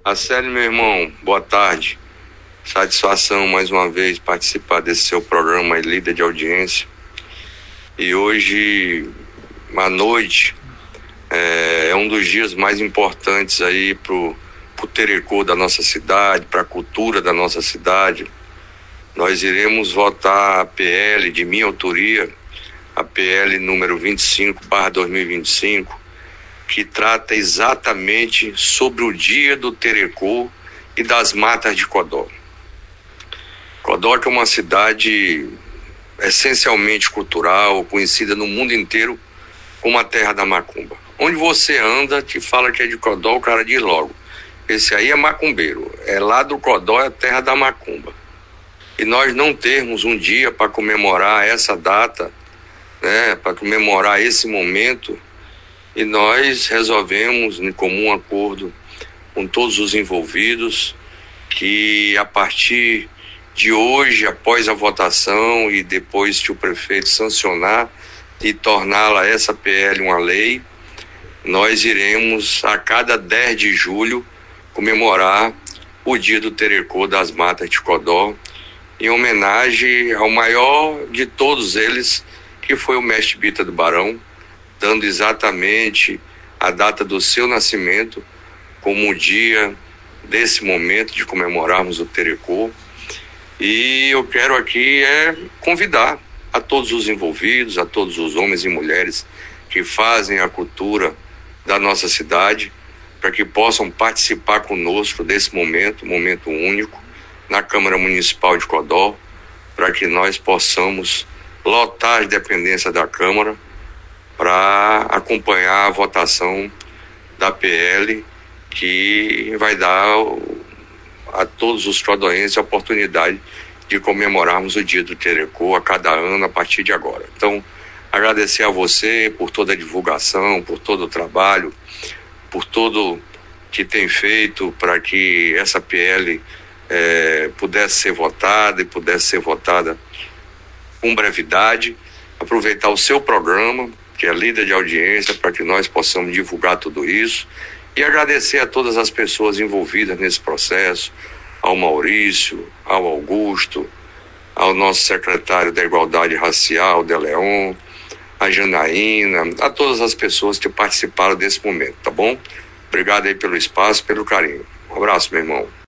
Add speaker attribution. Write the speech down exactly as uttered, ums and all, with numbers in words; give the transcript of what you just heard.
Speaker 1: Acélio, meu irmão, boa tarde. Satisfação mais uma vez participar desse seu programa aí, líder de audiência. E hoje, à noite, é, é um dos dias mais importantes aí pro, pro Terecô da nossa cidade, para a cultura da nossa cidade. Nós iremos votar a P L de minha autoria, a P L número vinte e cinco barra dois mil e vinte e cinco, que trata exatamente sobre o dia do Terecô e das matas de Codó. Codó que é uma cidade essencialmente cultural, conhecida no mundo inteiro como a terra da macumba. Onde você anda, te fala que é de Codó, o cara diz logo: esse aí é macumbeiro, é lá do Codó, é a terra da macumba. E nós não termos um dia para comemorar essa data, né, para comemorar esse momento, e nós resolvemos, em comum acordo com todos os envolvidos, que a partir de hoje, após a votação e depois que o prefeito sancionar e torná-la, essa P L, uma lei, nós iremos a cada dez de julho comemorar o dia do Terecô das Matas de Codó, em homenagem ao maior de todos eles, que foi o mestre Bita do Barão, dando exatamente a data do seu nascimento como o dia desse momento de comemorarmos o Terecô. E eu quero aqui é convidar a todos os envolvidos, a todos os homens e mulheres que fazem a cultura da nossa cidade, para que possam participar conosco desse momento, momento único, na Câmara Municipal de Codó, para que nós possamos lotar as dependências da Câmara para acompanhar a votação da P L, que vai dar a todos os codoenses a oportunidade de comemorarmos o dia do Terecô a cada ano a partir de agora. Então, agradecer a você por toda a divulgação, por todo o trabalho, por tudo que tem feito para que essa P L é, pudesse ser votada e pudesse ser votada com brevidade. Aproveitar o seu programa, que é líder de audiência, para que nós possamos divulgar tudo isso, e agradecer a todas as pessoas envolvidas nesse processo, ao Maurício, ao Augusto, ao nosso secretário da Igualdade Racial, De Leon, a Janaína, a todas as pessoas que participaram desse momento, tá bom? Obrigado aí pelo espaço, pelo carinho. Um abraço, meu irmão.